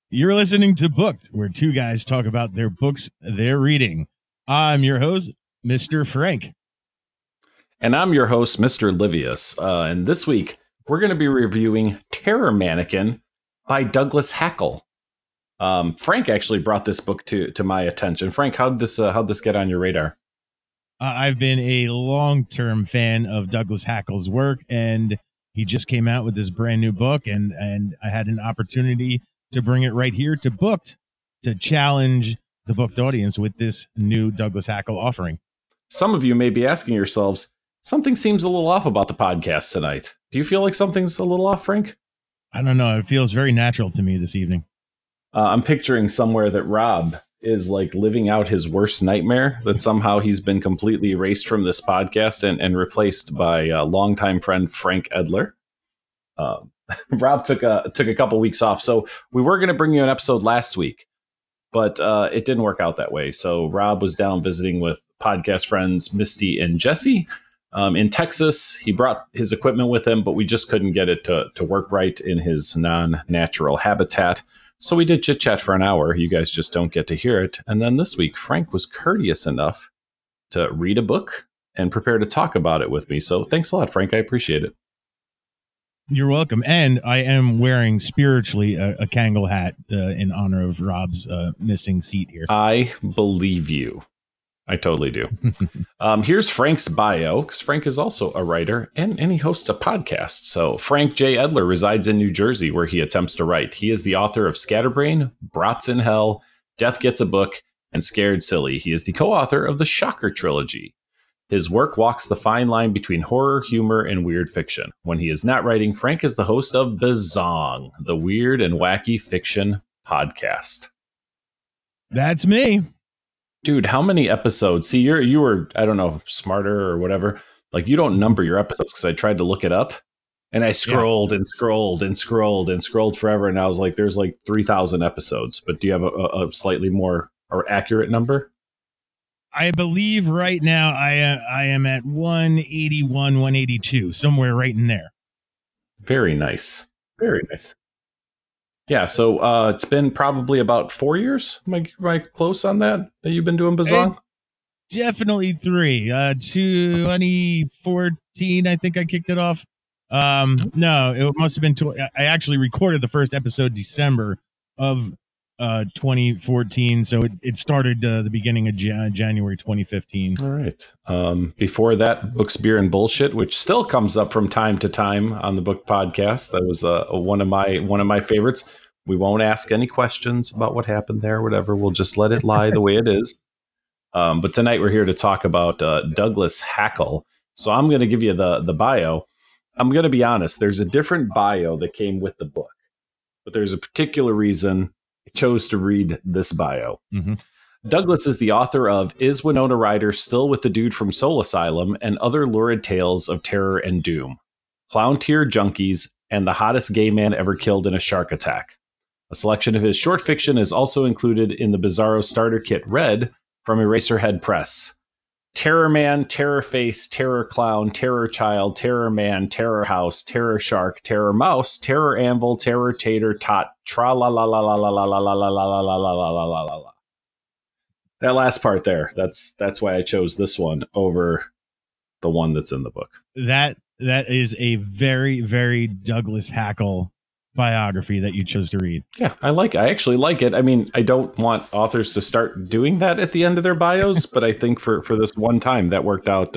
You're listening to Booked, where two guys talk about their books they're reading. I'm your host, Mr. Frank. And I'm your host, Mr. Livius. And this week, we're going to be reviewing Terror Mannequin by Douglas Hackle. Frank actually brought this book to my attention. Frank, how'd this get on your radar? I've been a long-term fan of Douglas Hackle's work, and he just came out with this brand new book, and I had an opportunity to bring it right here to Booked to challenge the Booked audience with this new Douglas Hackle offering. Some of you may be asking yourselves, something seems a little off about the podcast tonight. Do you feel like something's a little off, Frank? I don't know. It feels very natural to me this evening. I'm picturing somewhere that Rob is like living out his worst nightmare, that somehow he's been completely erased from this podcast and replaced by a longtime friend, Frank Edler. Rob took a couple weeks off, so we were going to bring you an episode last week, but it didn't work out that way. So Rob was down visiting with podcast friends Misty and Jesse in Texas. He brought his equipment with him, but we just couldn't get it to work right in his non-natural habitat. So we did chit-chat for an hour. You guys just don't get to hear it. And then this week, Frank was courteous enough to read a book and prepare to talk about it with me. So thanks a lot, Frank. I appreciate it. You're welcome. And I am wearing spiritually a Kangol hat in honor of Rob's missing seat here. I believe you. I totally do. Here's Frank's bio, because Frank is also a writer and he hosts a podcast. So Frank J. Edler resides in New Jersey, where he attempts to write. He is the author of Scatterbrain, Brats in Hell, Death Gets a Book, and Scared Silly. He is the co-author of the Shocker trilogy. His work walks the fine line between horror, humor, and weird fiction. When he is not writing, Frank is the host of Bazong, the weird and wacky fiction podcast. That's me. Dude, how many episodes? See, you were, I don't know, smarter or whatever. Like, you don't number your episodes, because I tried to look it up, and I scrolled and scrolled and scrolled and scrolled forever, and I was like, there's like 3,000 episodes. But do you have a slightly more or accurate number? I believe right now I am at 181, 182, somewhere right in there. Very nice. Very nice. Yeah, so it's been probably about 4 years. Am I close on that you've been doing Bazong? Definitely 3. 2014, I think I kicked it off. No, it must have been. I actually recorded the first episode December of 2014, so it started the beginning of January 2015. All right. Before that, Books, Beer, and Bullshit, which still comes up from time to time on the Book Podcast. That was one of my favorites. We won't ask any questions about what happened there, whatever. We'll just let it lie the way it is. But tonight we're here to talk about Douglas Hackle. So I'm going to give you the bio. I'm going to be honest. There's a different bio that came with the book, but there's a particular reason I chose to read this bio. Mm-hmm. Douglas is the author of Is Winona Ryder Still with the Dude from Soul Asylum and Other Lurid Tales of Terror and Doom, Clown Tier Junkies, and The Hottest Gay Man Ever Killed in a Shark Attack. A selection of his short fiction is also included in the Bizarro Starter Kit Red from Eraserhead Press. Terror Man, Terror Face, Terror Clown, Terror Child, Terror Man, Terror House, Terror Shark, Terror Mouse, Terror Anvil, Terror Tater, Tot, Tra la la la la la la la la la la la la la la la la la. That last part there, that's why I chose this one over the one that's in the book. That is a very, very Douglas Hackle biography that you chose to read. Yeah, I like it. I actually like it. I mean, I don't want authors to start doing that at the end of their bios, but I think for this one time that worked out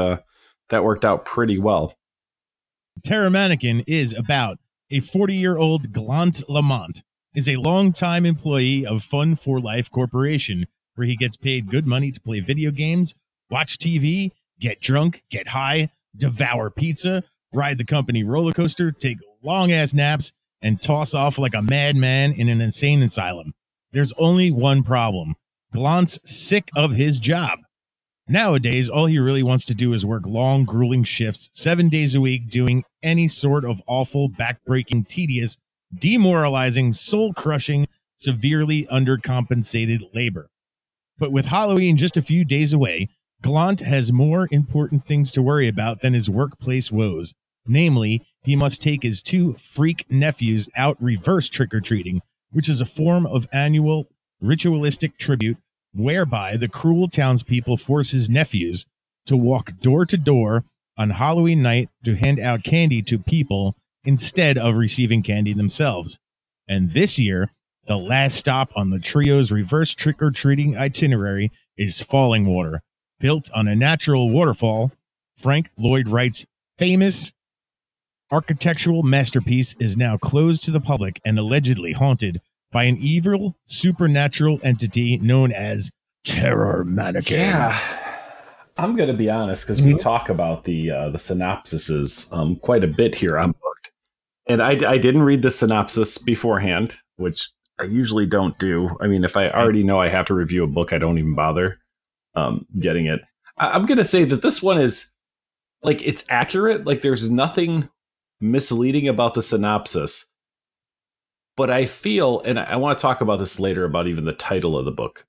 pretty well. Terror Mannequin is about a 40-year-old Glant Lamont is a longtime employee of Fun for Life Corporation, where he gets paid good money to play video games, watch TV, get drunk, get high, devour pizza, ride the company roller coaster, take long-ass naps, and toss off like a madman in an insane asylum. There's only one problem. Glant's sick of his job. Nowadays, all he really wants to do is work long, grueling shifts, 7 days a week, doing any sort of awful, backbreaking, tedious, demoralizing, soul-crushing, severely undercompensated labor. But with Halloween just a few days away, Glant has more important things to worry about than his workplace woes. Namely, he must take his 2 freak nephews out reverse trick-or-treating, which is a form of annual ritualistic tribute whereby the cruel townspeople force his nephews to walk door to door on Halloween night to hand out candy to people instead of receiving candy themselves. And this year, the last stop on the trio's reverse trick-or-treating itinerary is Fallingwater. Built on a natural waterfall, Frank Lloyd Wright's famous architectural masterpiece is now closed to the public and allegedly haunted by an evil supernatural entity known as Terror Mannequin. Yeah, I'm going to be honest because we talk about the synopsises quite a bit here on Booked. And I didn't read the synopsis beforehand, which I usually don't do. I mean, if I already know I have to review a book, I don't even bother getting it. I'm going to say that this one is, like, it's accurate. Like, there's nothing misleading about the synopsis. But I feel, and I want to talk about this later about even the title of the book.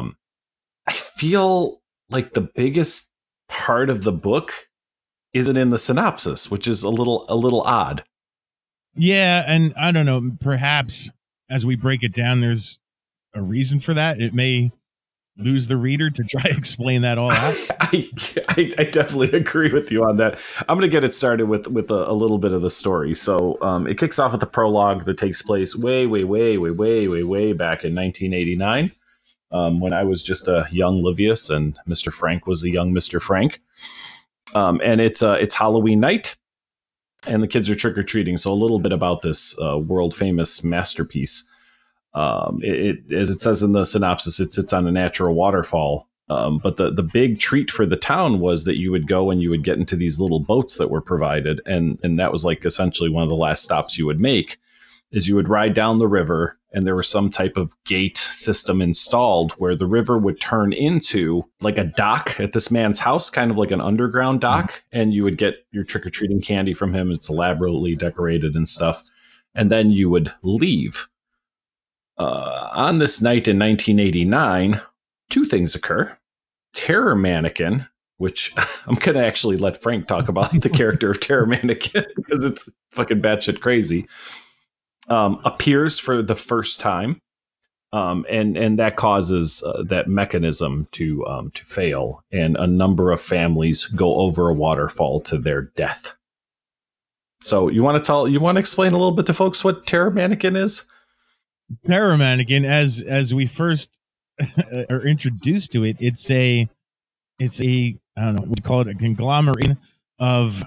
I feel like the biggest part of the book isn't in the synopsis, which is a little odd. Yeah, and I don't know, perhaps as we break it down, there's a reason for that. It may lose the reader to try to explain that all out. I definitely agree with you on that. I'm going to get it started with a little bit of the story. So it kicks off with a prologue that takes place way back in 1989, when I was just a young Livius and Mr. Frank was a young Mr. Frank. And it's Halloween night, and the kids are trick-or-treating. So a little bit about this world-famous masterpiece. It as it says in the synopsis, it sits on a natural waterfall. But the big treat for the town was that you would go and you would get into these little boats that were provided. And that was like essentially one of the last stops you would make, is you would ride down the river, and there was some type of gate system installed where the river would turn into like a dock at this man's house, kind of like an underground dock. And you would get your trick-or-treating candy from him. It's elaborately decorated and stuff. And then you would leave. On this night in 1989, two things occur. Terror Mannequin, which I'm going to actually let Frank talk about the character of Terror Mannequin because it's fucking batshit crazy, appears for the first time. And that causes that mechanism to fail. And a number of families go over a waterfall to their death. So you want to explain a little bit to folks what Terror Mannequin is? Terror Mannequin, as we first are introduced to it, it's a I don't know what you call it, a conglomerate of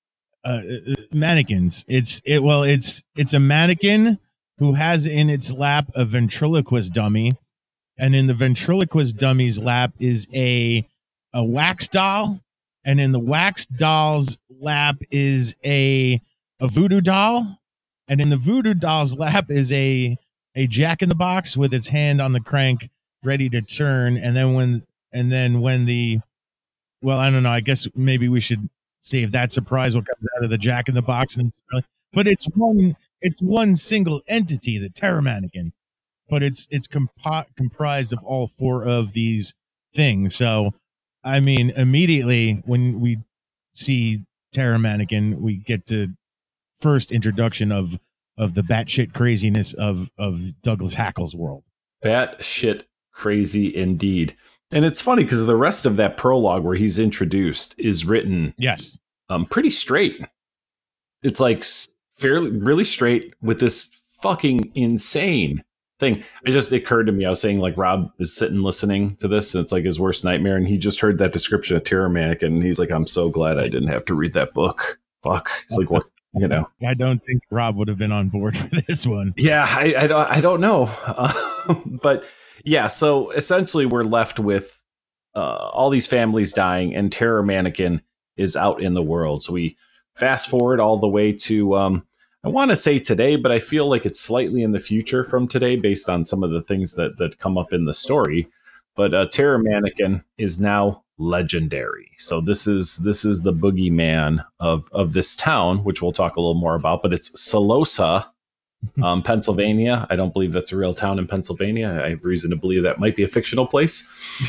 mannequins. It's a mannequin who has in its lap a ventriloquist dummy, and in the ventriloquist dummy's lap is a wax doll, and in the wax doll's lap is a voodoo doll, and in the voodoo doll's lap is a Jack in the Box with its hand on the crank ready to turn. And then when the, well, I don't know, I guess maybe we should save that surprise what comes out of the Jack in the Box. But it's one single entity, the Terror Mannequin, but it's comprised of all four of these things. So, I mean, immediately when we see Terror Mannequin, we get the first introduction of the batshit craziness of Douglas Hackle's world. Batshit crazy indeed. And it's funny because the rest of that prologue where he's introduced is written pretty straight. It's like really straight with this fucking insane thing. It just occurred to me, I was saying, like, Rob is sitting listening to this and it's like his worst nightmare, and he just heard that description of Terror Mannequin and he's like, I'm so glad I didn't have to read that book. Fuck. It's like, what? You know, I don't think Rob would have been on board for this one. Yeah, I don't know. But yeah, so essentially we're left with all these families dying, and Terror Mannequin is out in the world. So we fast forward all the way to, I want to say today, but I feel like it's slightly in the future from today based on some of the things that come up in the story. But Terror Mannequin is now legendary. So this is the boogeyman of this town, which we'll talk a little more about, but it's Salosa, Pennsylvania. I don't believe that's a real town in Pennsylvania. I have reason to believe that might be a fictional place.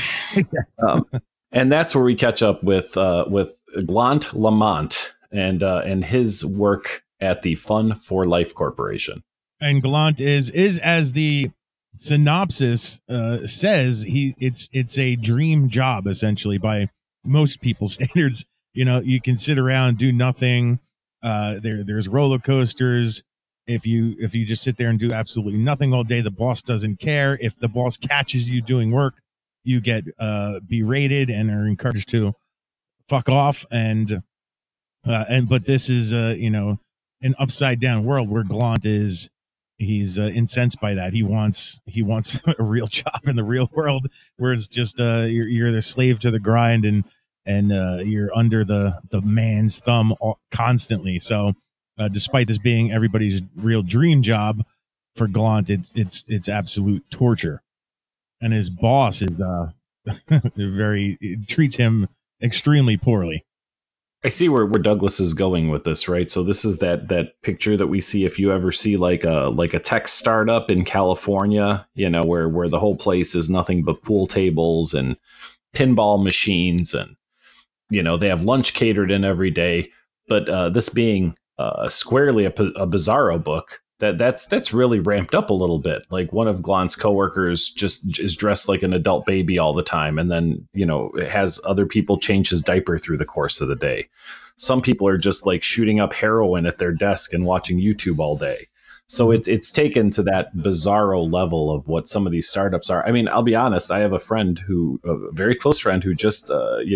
And that's where we catch up with Glant Lamont and his work at the Fun for Life Corporation. And Gallant is as the synopsis says, it's a dream job essentially by most people's standards. You know, you can sit around, do nothing. There's roller coasters. If you just sit there and do absolutely nothing all day, the boss doesn't care. If the boss catches you doing work, you get berated and are encouraged to fuck off. But this is an upside down world where Gallant is. He's incensed by that. He wants a real job in the real world where it's just you're the slave to the grind and you're under the man's thumb constantly. So despite this being everybody's real dream job, for Gallant it's absolute torture. And his boss is treats him extremely poorly. I see where Douglas is going with this, right? So this is that picture that we see if you ever see like a tech startup in California, you know, where the whole place is nothing but pool tables and pinball machines, and you know they have lunch catered in every day. But this being squarely a Bizarro book, that's really ramped up a little bit. Like one of Gallant's coworkers just is dressed like an adult baby all the time, and then has other people change his diaper through the course of the day. Some people are just like shooting up heroin at their desk and watching YouTube all day. So it's taken to that Bizarro level of what some of these startups are. I mean, I'll be honest. I have a very close friend who just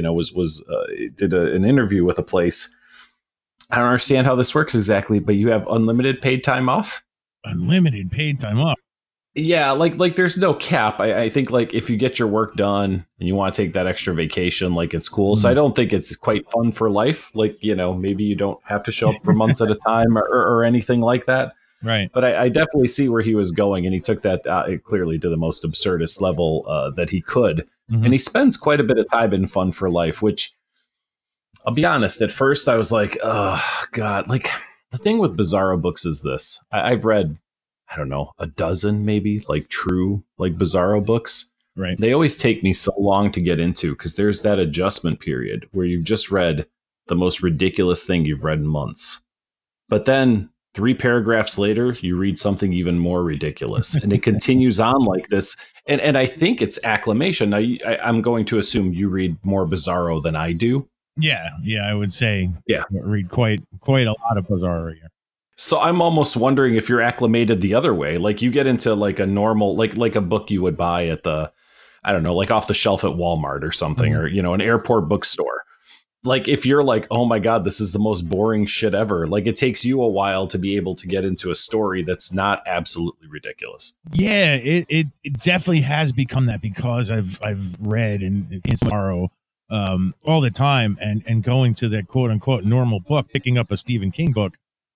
did an interview with a place. I don't understand how this works exactly, but you have unlimited paid time off? Unlimited paid time off? Yeah, like there's no cap. I think like if you get your work done and you want to take that extra vacation, like it's cool. So I don't think it's quite fun for life. Like, maybe you don't have to show up for months at a time or anything like that. Right. But I definitely see where he was going, and he took that clearly to the most absurdist level that he could. Mm-hmm. And he spends quite a bit of time in Fun for Life, which I'll be honest, at first I was like, oh, God. Like, the thing with Bizarro books is this. I've read, I don't know, a dozen maybe, like true, like Bizarro books. Right. They always take me so long to get into because there's that adjustment period where you've just read the most ridiculous thing you've read in months. But then 3 paragraphs later, you read something even more ridiculous. And it continues on like this. And I think it's acclamation. Now, I'm going to assume you read more Bizarro than I do. Yeah, I would say. Yeah, I read quite a lot of Bizarro here. So I'm almost wondering if you're acclimated the other way. Like you get into like a normal, like a book you would buy at the, I don't know, like off the shelf at Walmart or something, or an airport bookstore. Like if you're like, oh my God, this is the most boring shit ever. Like it takes you a while to be able to get into a story that's not absolutely ridiculous. Yeah, it definitely has become that because I've read in Bizarro all the time and going to that quote unquote normal book, picking up a Stephen King book.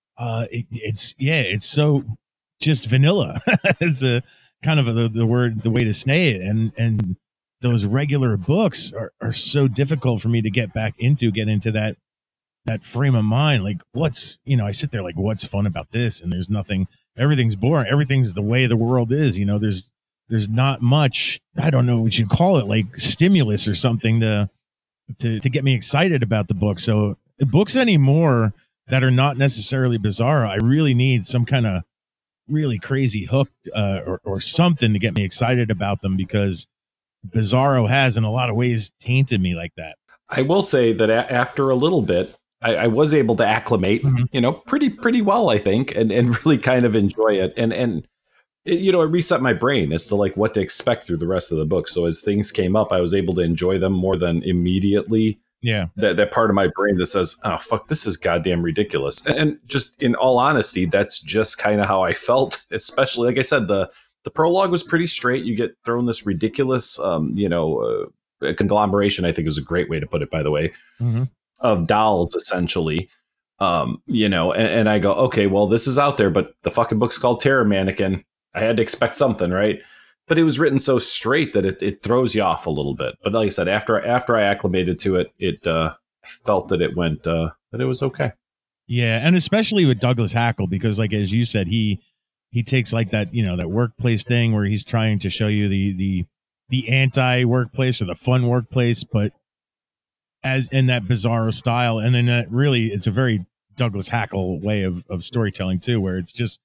It's so just vanilla. It's a kind of the way to say it. And those regular books are so difficult for me to get into that frame of mind. Like I sit there like, what's fun about this? And there's nothing, everything's boring. Everything's the way the world is, there's not much, I don't know what you'd call it, like stimulus or something to get me excited about the book. So books anymore that are not necessarily Bizarro, I really need some kind of really crazy hook or something to get me excited about them, because Bizarro has in a lot of ways tainted me like that. I will say that after a little bit, I was able to acclimate, pretty well, I think, and really kind of enjoy it. And it reset my brain as to like what to expect through the rest of the book. So as things came up, I was able to enjoy them more than immediately. Yeah. That part of my brain that says, oh, fuck, this is goddamn ridiculous. And just in all honesty, that's just kind of how I felt, especially, like I said, the prologue was pretty straight. You get thrown this ridiculous, conglomeration, I think is a great way to put it, by the way, of dolls, essentially. And I go, okay, well, this is out there, but the fucking book's called Terror Mannequin. I had to expect something, right? But it was written so straight that it throws you off a little bit. But like I said, after I acclimated to it, I felt that it went that it was okay. Yeah, and especially with Douglas Hackle, because like as you said, he takes like that that workplace thing where he's trying to show you the anti-workplace or the fun workplace, but as in that Bizarro style, and then that really it's a very Douglas Hackle way of storytelling too, where it's just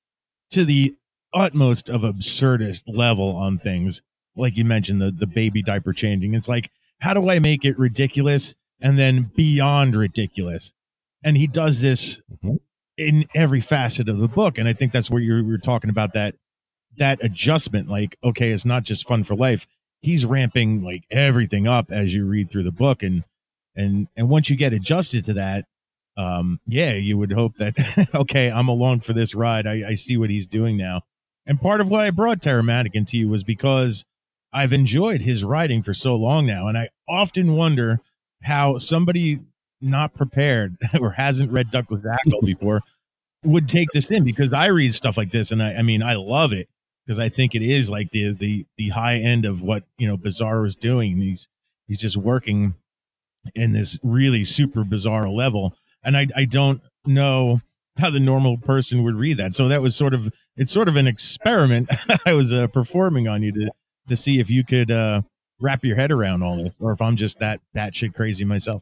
to the utmost of absurdist level on things. Like you mentioned, the baby diaper changing. It's like, how do I make it ridiculous and then beyond ridiculous? And he does this in every facet of the book. And I think that's where you were talking about that adjustment. Like, okay, it's not just fun for life. He's ramping like everything up as you read through the book. And once you get adjusted to that, yeah, you would hope that, okay, I'm along for this ride. I see what he's doing now. And part of why I brought Terra Madigan to you was because I've enjoyed his writing for so long now. And I often wonder how somebody not prepared or hasn't read Douglas Adams before would take this in, because I read stuff like this and I mean, I love it because I think it is like the high end of what, Bizarro is doing. He's just working in this really super bizarre level. And I don't know how the normal person would read that. So that was it's sort of an experiment I was performing on you to see if you could wrap your head around all this, or if I'm just that batshit crazy myself.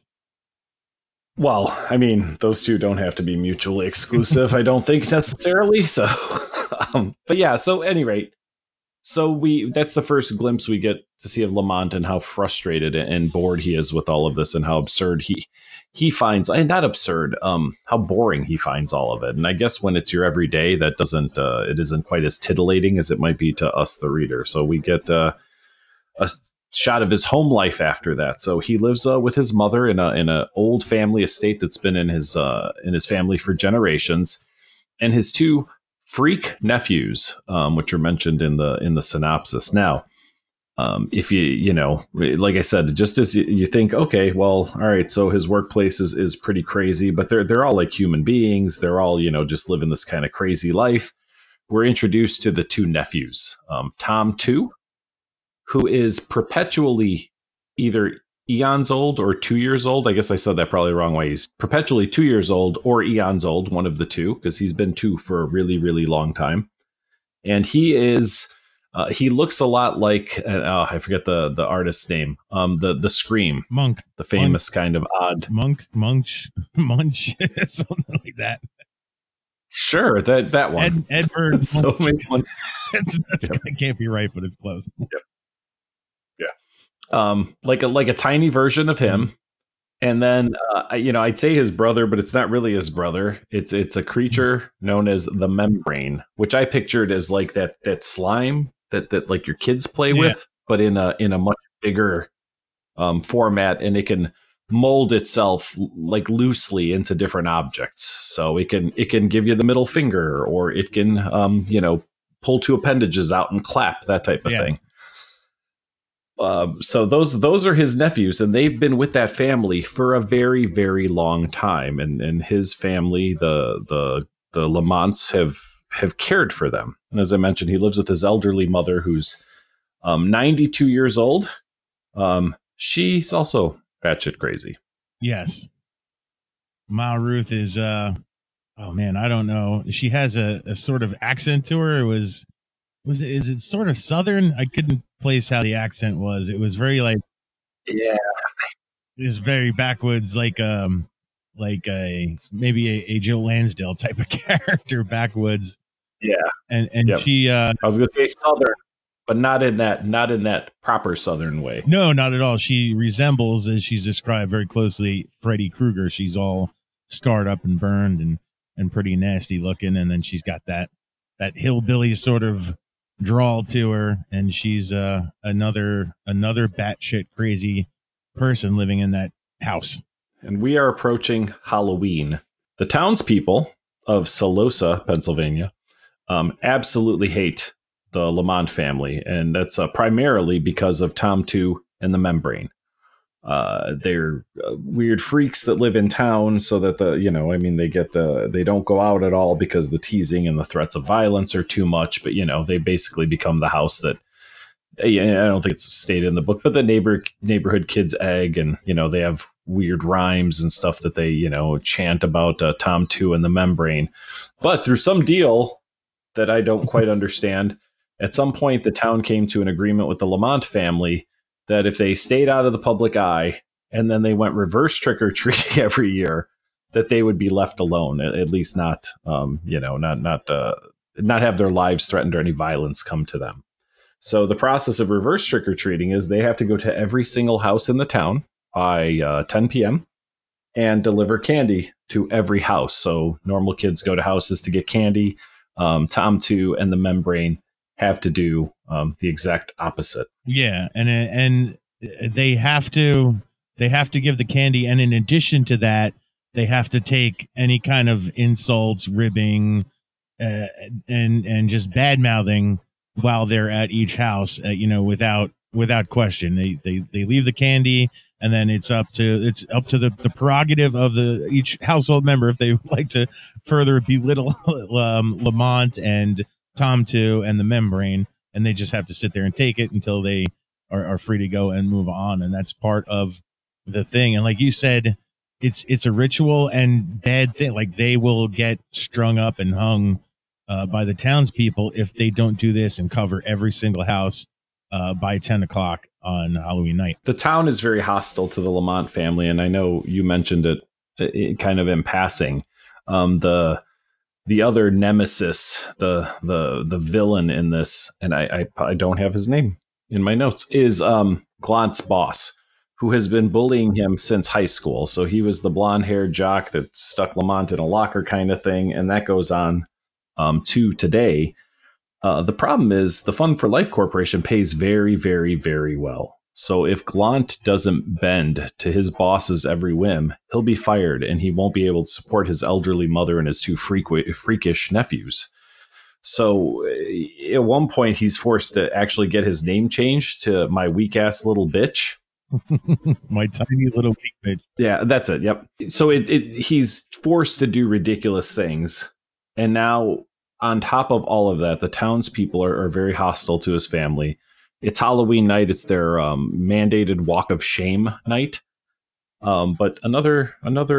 Well, I mean, those two don't have to be mutually exclusive, I don't think necessarily. So, but yeah, so at any rate, that's the first glimpse we get to see of Lamont and how frustrated and bored he is with all of this, and how absurd he finds, and not absurd, how boring he finds all of it. And I guess when it's your everyday, that it isn't quite as titillating as it might be to us, the reader. So we get a shot of his home life after that. So he lives with his mother in a old family estate that's been in his family for generations, and his two freak nephews, which are mentioned in the synopsis. Now, if like I said, just as you think, okay, well, all right, so his workplace is pretty crazy, but they're all like human beings. They're all, just living this kind of crazy life. We're introduced to the two nephews, Tom 2, who is perpetually either eons old or 2 years old. I guess I said that probably the wrong way. He's perpetually 2 years old or eons old, one of the two, because he's been two for a really, really long time. And he looks a lot like, I forget the artist's name, the Scream. Monk. The famous kind of odd. Munch, something like that. Sure, that one. Edward. So one. It can't be right, but it's close. Yep. Like a tiny version of him. And then, I'd say his brother, but it's not really his brother. It's a creature known as the Membrane, which I pictured as like that slime that like your kids play with, but in a much bigger format, and it can mold itself like loosely into different objects. So it can give you the middle finger, or it can pull two appendages out and clap, that type of thing. So those are his nephews, and they've been with that family for a very, very long time. And his family, the Lamonts, have cared for them. And as I mentioned, he lives with his elderly mother, who's 92 years old. She's also batshit crazy. Yes. Ma Ruth is, oh man, I don't know. She has a sort of accent to her. Is it sort of Southern? I couldn't place how the accent was. It was very like, yeah, it was very backwoods, like maybe a Joe Lansdale type of character, backwoods. Yeah. And yep. She, I was going to say Southern, but not in that proper Southern way. No, not at all. She resembles, as she's described very closely, Freddy Krueger. She's all scarred up and burned and pretty nasty looking. And then she's got that hillbilly sort of drawl to her, and she's another batshit crazy person living in that house. And we are approaching Halloween. The townspeople of Salosa, Pennsylvania, absolutely hate the Lamont family, and that's primarily because of Tom 2 and the Membrane. They're weird freaks that live in town, so that they don't go out at all because the teasing and the threats of violence are too much. But they basically become the house that, I don't think it's stated in the book, but the neighborhood kids egg, and they have weird rhymes and stuff that they chant about Tom 2 and the Membrane. But through some deal that I don't quite understand, at some point the town came to an agreement with the Lamont family that if they stayed out of the public eye and then they went reverse trick-or-treating every year, that they would be left alone, at least not not have their lives threatened or any violence come to them. So the process of reverse trick-or-treating is they have to go to every single house in the town by 10 p.m. and deliver candy to every house. So normal kids go to houses to get candy. Tom 2 and the Membrane have to do the exact opposite. Yeah, and they have to give the candy, and in addition to that, they have to take any kind of insults, ribbing, and just bad mouthing while they're at each house. Without question, they leave the candy, and then it's up to the prerogative of each household member if they would like to further belittle Lamont and Tom 2 and the Membrane, and they just have to sit there and take it until they are free to go and move on. And that's part of the thing. And like you said, it's a ritual and bad thing. Like, they will get strung up and hung by the townspeople if they don't do this and cover every single house by 10 o'clock on Halloween night. The town is very hostile to the Lamont family, and I know you mentioned it kind of in passing. The other nemesis, the villain in this, and I don't have his name in my notes, is Glaunt's boss, who has been bullying him since high school. So he was the blonde-haired jock that stuck Lamont in a locker kind of thing, and that goes on to today. The problem is the Fun for Life Corporation pays very, very, very well. So if Glaunt doesn't bend to his boss's every whim, he'll be fired, and he won't be able to support his elderly mother and his two freakish nephews. So at one point, he's forced to actually get his name changed to My Weak-Ass Little Bitch. My tiny little weak bitch. Yeah, that's it. Yep. So he's forced to do ridiculous things. And now, on top of all of that, the townspeople are very hostile to his family. It's Halloween night. It's their mandated walk of shame night. But another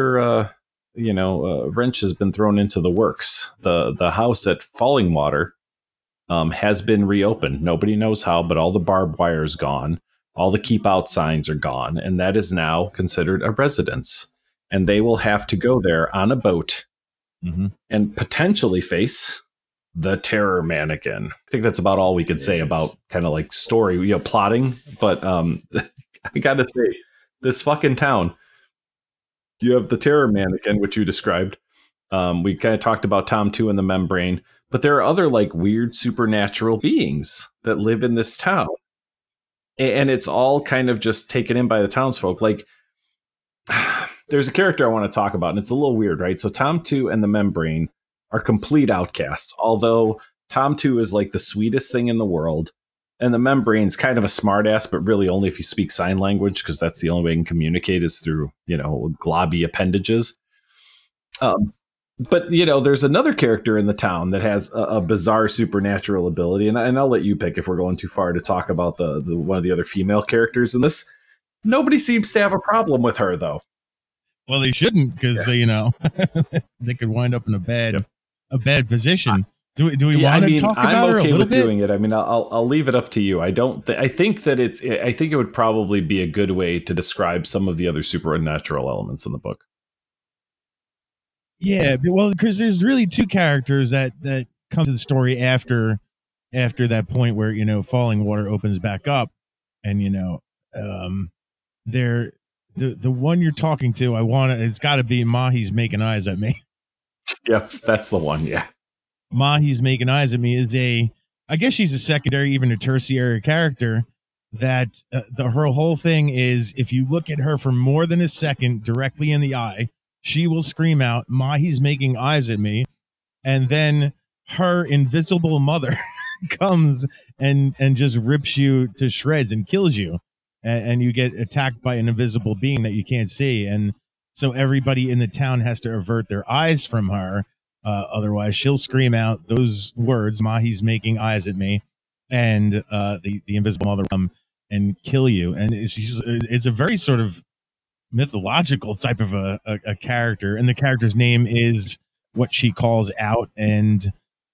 wrench has been thrown into the works. The house at Fallingwater has been reopened. Nobody knows how, but all the barbed wire is gone. All the keep out signs are gone, and that is now considered a residence. And they will have to go there on a boat and potentially face the Terror Mannequin. I think that's about all we could say about kind of like story, plotting. But I got to say, this fucking town, you have the Terror Mannequin, which you described. We kind of talked about Tom 2 and the Membrane, but there are other like weird supernatural beings that live in this town. And it's all kind of just taken in by the townsfolk. Like, there's a character I want to talk about, and it's a little weird, right? So Tom 2 and the Membrane are complete outcasts, although Tom 2 is like the sweetest thing in the world, and the Membrane's kind of a smartass, but really only if you speak sign language, because that's the only way you can communicate is through, globby appendages. But, there's another character in the town that has a bizarre supernatural ability. And I'll let you pick if we're going too far to talk about the one of the other female characters in this. Nobody seems to have a problem with her, though. Well, they shouldn't, because, they could wind up in a bad position. Do we want to talk about her a little bit? I'm okay with doing it. I mean, I'll leave it up to you. I think it would probably be a good way to describe some of the other supernatural elements in the book. Yeah, well, because there's really two characters that come to the story after that point where Fallingwater opens back up, and they're the one you're talking to. It's got to be Mahi's Making Eyes at Me. Yep, that's the one. Yeah, Mahi's Making Eyes at Me is I guess she's a secondary, even a tertiary character. That her whole thing is, if you look at her for more than a second directly in the eye, she will scream out, "Mahi's making eyes at me," and then her invisible mother comes and just rips you to shreds and kills you, and you get attacked by an invisible being that you can't see. And so everybody in the town has to avert their eyes from her, otherwise she'll scream out those words, "Mahi's making eyes at me," and the invisible mother will come and kill you. And it's a very sort of mythological type of a character, and the character's name is what she calls out, and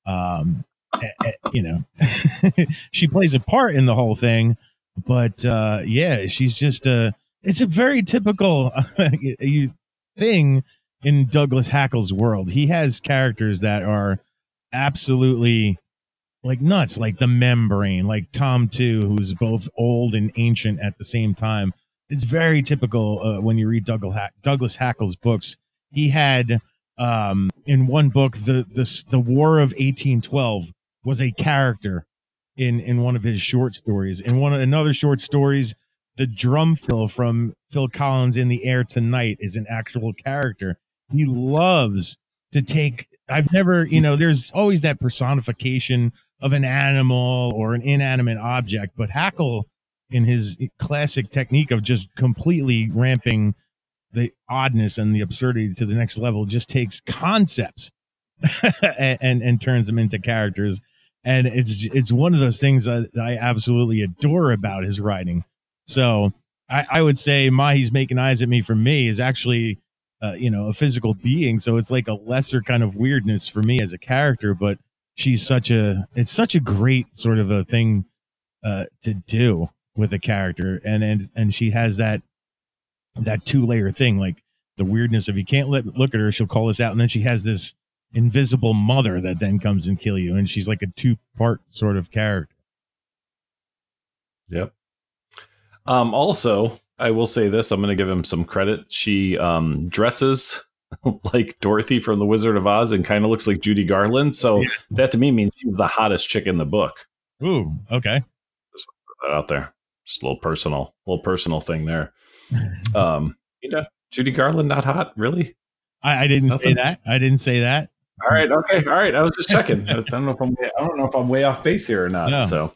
she plays a part in the whole thing, but she's just it's a very typical thing in Douglas Hackle's world. He has characters that are absolutely like nuts, like the membrane, like Tom too, who's both old and ancient at the same time. It's very typical when you read Douglas Hackle's books. He had in one book the War of 1812 was a character in one of his short stories. In another short stories, the drum fill from Phil Collins' In the Air Tonight is an actual character. He loves to take. I've never, there's always that personification of an animal or an inanimate object, but Hackle, in his classic technique of just completely ramping the oddness and the absurdity to the next level, just takes concepts and turns them into characters. And it's one of those things that I absolutely adore about his writing. So I would say Mahi's Making Eyes at Me for me is actually a physical being, so it's like a lesser kind of weirdness for me as a character, but it's such a great sort of a thing to do with a character, and she has that 2-layer thing, like the weirdness of you can't look at her, she'll call us out, and then she has this invisible mother that then comes and kill you, and she's like a 2-part sort of character. Yep. Also, I will say this, I'm going to give him some credit. She dresses like Dorothy from The Wizard of Oz and kind of looks like Judy Garland. So that to me means she's the hottest chick in the book. Ooh, okay. Just put that out there. Just a little personal thing there. Judy Garland not hot, really? I didn't say that. I didn't say that. All right, okay, all right. I was just checking. I don't know if I'm way off base here or not. No. So.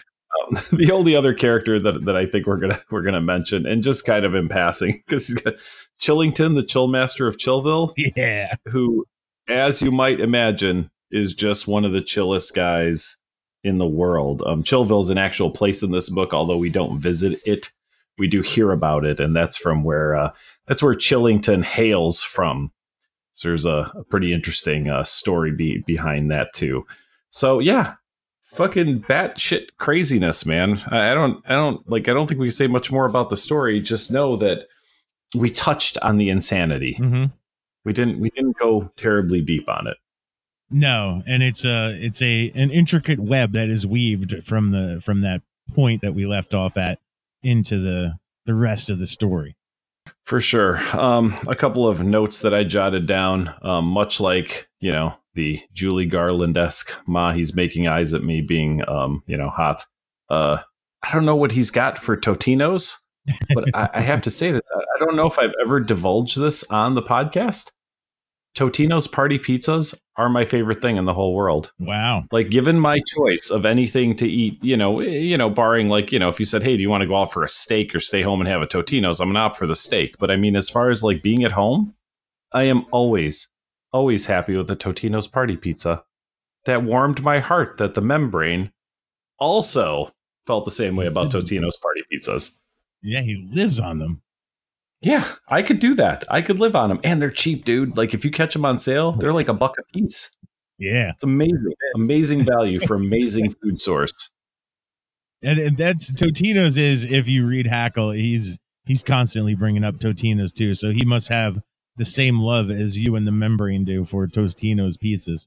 The only other character that I think we're gonna mention, and just kind of in passing, because he's got Chillington, the Chillmaster of Chillville, who, as you might imagine, is just one of the chillest guys in the world. Chillville is an actual place in this book, although we don't visit it. We do hear about it, and that's where Chillington hails from. So there's a pretty interesting story behind that too. So yeah. Fucking batshit craziness, man. I don't think we can say much more about the story. Just know that we touched on the insanity. Mm-hmm. We didn't go terribly deep on it. No, and it's an intricate web that is weaved from that point that we left off at into the rest of the story. For sure. A couple of notes that I jotted down, much like, the Julie Garland-esque Mahi's Making Eyes at Me being, hot. I don't know what he's got for Totino's, but I have to say this. I don't know if I've ever divulged this on the podcast. Totino's party pizzas are my favorite thing in the whole world. Wow. Like, given my choice of anything to eat, barring like, if you said, hey, do you want to go out for a steak or stay home and have a Totino's? I'm going to opt for the steak. But I mean, as far as like being at home, I am always happy with the Totino's party pizza. That warmed my heart that the membrane also felt the same way about Totino's party pizzas. Yeah, he lives on them. Yeah, I could do that. I could live on them. And they're cheap, dude. Like, if you catch them on sale, they're like $1 a piece. Yeah. It's amazing. Amazing value for amazing food source. And that's Totino's is, if you read Hackle, he's constantly bringing up Totino's too. So he must have the same love as you and the membrane do for Totino's pizzas.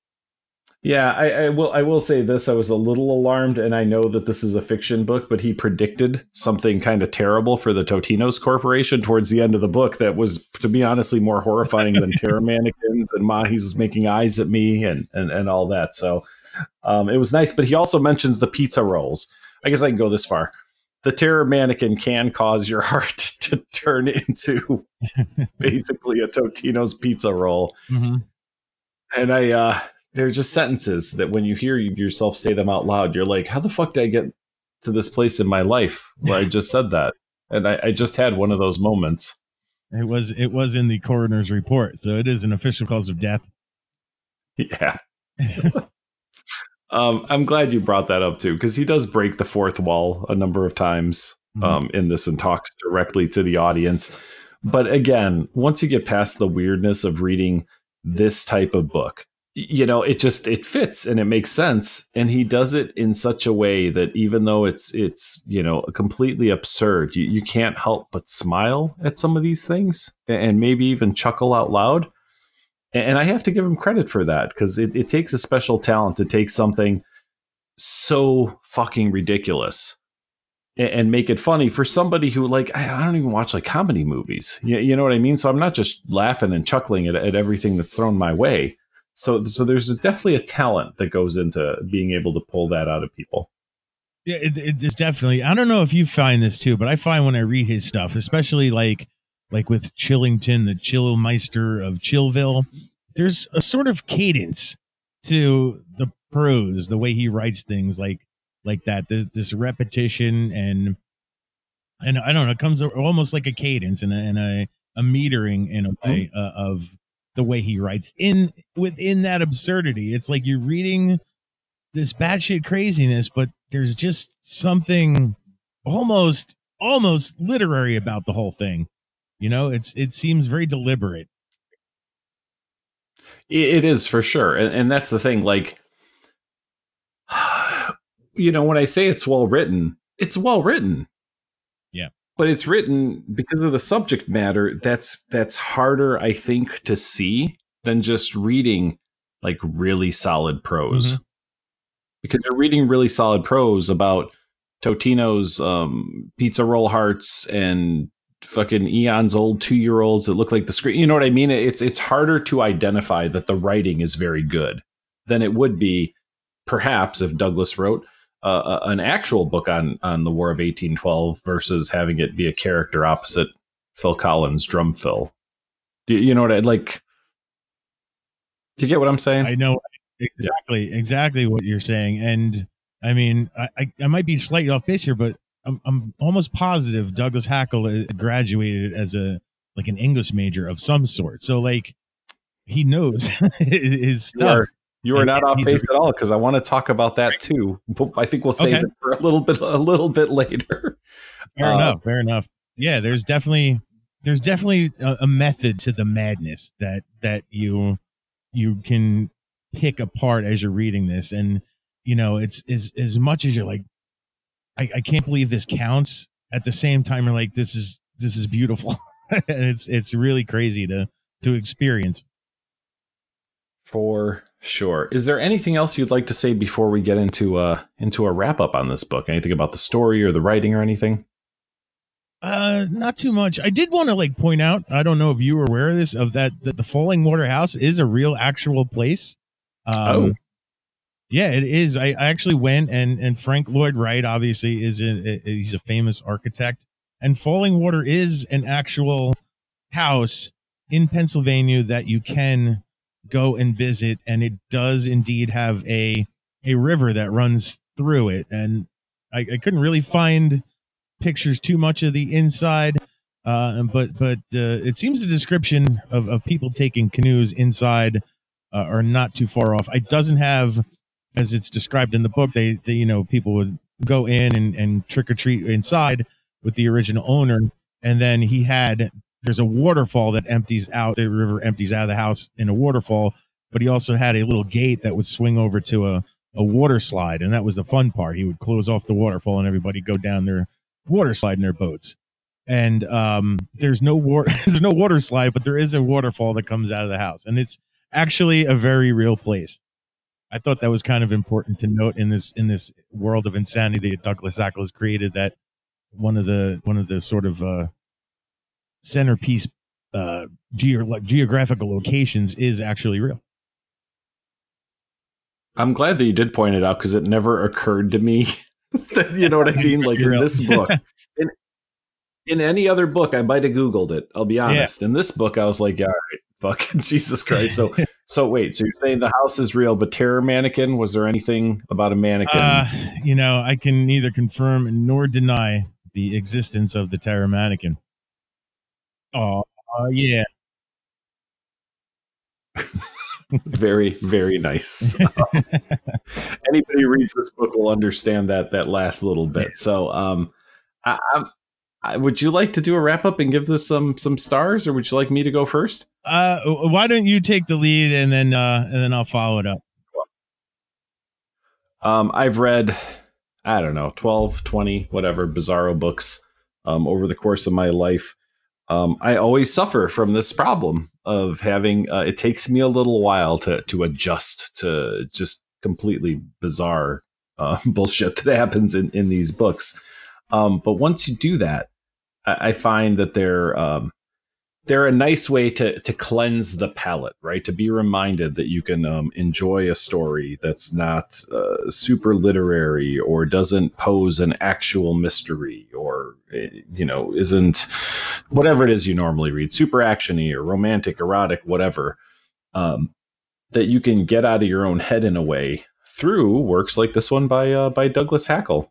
Yeah, I will say this. I was a little alarmed, and I know that this is a fiction book, but he predicted something kind of terrible for the Totino's Corporation towards the end of the book that was, to be honestly, more horrifying than Terror Mannequins and Mahi's Making Eyes at Me and all that. So it was nice. But he also mentions the pizza rolls. I guess I can go this far. The Terror Mannequin can cause your heart to turn into basically a Totino's pizza roll. Mm-hmm. And they're just sentences that when you hear yourself say them out loud, you're like, how the fuck did I get to this place in my life where I just said that? And I just had one of those moments. It was in the coroner's report, so it is an official cause of death. Yeah. I'm glad you brought that up too, because he does break the fourth wall a number of times in this and talks directly to the audience. But again, once you get past the weirdness of reading this type of book, it fits and it makes sense. And he does it in such a way that even though it's completely absurd, you can't help but smile at some of these things and maybe even chuckle out loud. And I have to give him credit for that, because it takes a special talent to take something so fucking ridiculous and make it funny for somebody who, like, I don't even watch like comedy movies. You know what I mean? So I'm not just laughing and chuckling at everything that's thrown my way. So there's definitely a talent that goes into being able to pull that out of people. Yeah, it's definitely. I don't know if you find this too, but I find when I read his stuff, especially like with Chillington, the Chillmeister of Chillville, there's a sort of cadence to the prose, the way he writes things, like that. There's this repetition and I don't know, it comes almost like a cadence and a metering in a way of the way he writes within that absurdity. It's like you're reading this batshit craziness, but there's just something almost literary about the whole thing. You know, it seems very deliberate. It is, for sure. And that's the thing. Like, when I say it's well written, it's well written. Yeah. But it's written because of the subject matter that's harder, I think, to see than just reading like really solid prose. Mm-hmm. Because you're reading really solid prose about Totino's pizza roll hearts and fucking Eon's old 2-year-olds that look like the screen. You know what I mean? It's harder to identify that the writing is very good than it would be, perhaps, if Douglas wrote an actual book on the War of 1812 versus having it be a character opposite Phil Collins' drum fill. You know what I like? Do you get what I'm saying? I know exactly what you're saying, and I mean, I might be slightly off base here, but I'm almost positive Douglas Hackle graduated as an English major of some sort. So like he knows his stuff. You are not off base at all, because I want to talk about that too. I think we'll save it for a little bit later. Fair enough. Yeah, there's definitely a method to the madness that you can pick apart as you're reading this, and it's as much as you're like, I can't believe this counts. At the same time, you're like, this is beautiful, and it's really crazy to experience. For sure. Is there anything else you'd like to say before we get into a wrap up on this book? Anything about the story or the writing or anything? Not too much. I did want to point out, I don't know if you were aware of this, that the Falling Water House is a real actual place. Yeah, it is. I actually went, and Frank Lloyd Wright obviously he's a famous architect, and Falling Water is an actual house in Pennsylvania that you can go and visit, and it does indeed have a river that runs through it, and I couldn't really find pictures too much of the inside, but it seems the description of people taking canoes inside are not too far off. It doesn't have, as it's described in the book, they people would go in and trick or treat inside with the original owner, and then there's a waterfall that empties out. The river empties out of the house in a waterfall, but he also had a little gate that would swing over to a water slide, and that was the fun part. He would close off the waterfall, and everybody go down their water slide in their boats. And there's no water slide, but there is a waterfall that comes out of the house, and it's actually a very real place. I thought that was kind of important to note in this world of insanity that Douglas Hackle has created. That one of the sort of centerpiece geographical locations is actually real. I'm glad that you did point it out, because it never occurred to me that, you know what I mean? Like in this book, in any other book, I might have Googled it. I'll be honest. Yeah. In this book, I was like, yeah, all right, fucking Jesus Christ. So wait, so you're saying the house is real, but Terror Mannequin, was there anything about a mannequin? I can neither confirm nor deny the existence of the Terror Mannequin. Oh, yeah. Very, very nice. Anybody who reads this book will understand that last little bit. So, would you like to do a wrap up and give this some stars, or would you like me to go first? Why don't you take the lead, and then I'll follow it up. I've read, I don't know, 12, 20, whatever Bizarro books over the course of my life. I always suffer from this problem of having, it takes me a little while to adjust to just completely bizarre bullshit that happens in these books. But once you do that, I find that they're a nice way to cleanse the palate, right? To be reminded that you can enjoy a story that's not super literary or doesn't pose an actual mystery or, isn't whatever it is you normally read, super actiony or romantic, erotic, whatever, that you can get out of your own head in a way through works like this one by Douglas Hackle.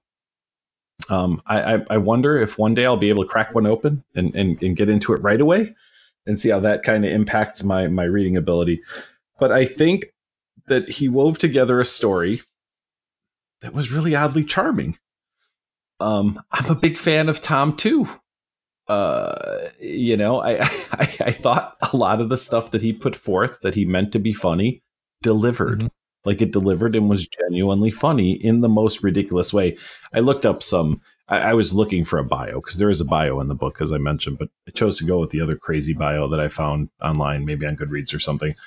I wonder if one day I'll be able to crack one open and get into it right away and see how that kind of impacts my reading ability. But I think that he wove together a story that was really oddly charming. I'm a big fan of Tom too. I thought a lot of the stuff that he put forth that he meant to be funny delivered. Mm-hmm. Like it delivered and was genuinely funny in the most ridiculous way. I looked up I was looking for a bio because there is a bio in the book, as I mentioned, but I chose to go with the other crazy bio that I found online, maybe on Goodreads or something.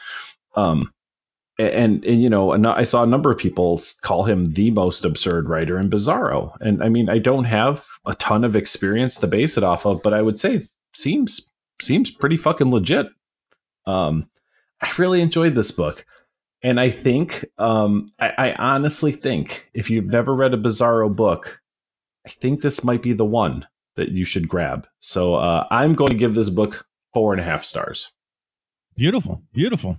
I saw a number of people call him the most absurd writer in Bizarro. And I mean, I don't have a ton of experience to base it off of, but I would say seems pretty fucking legit. I really enjoyed this book. And I think, I honestly think if you've never read a Bizarro book, I think this might be the one that you should grab. So I'm going to give this book 4.5 stars. Beautiful. Beautiful.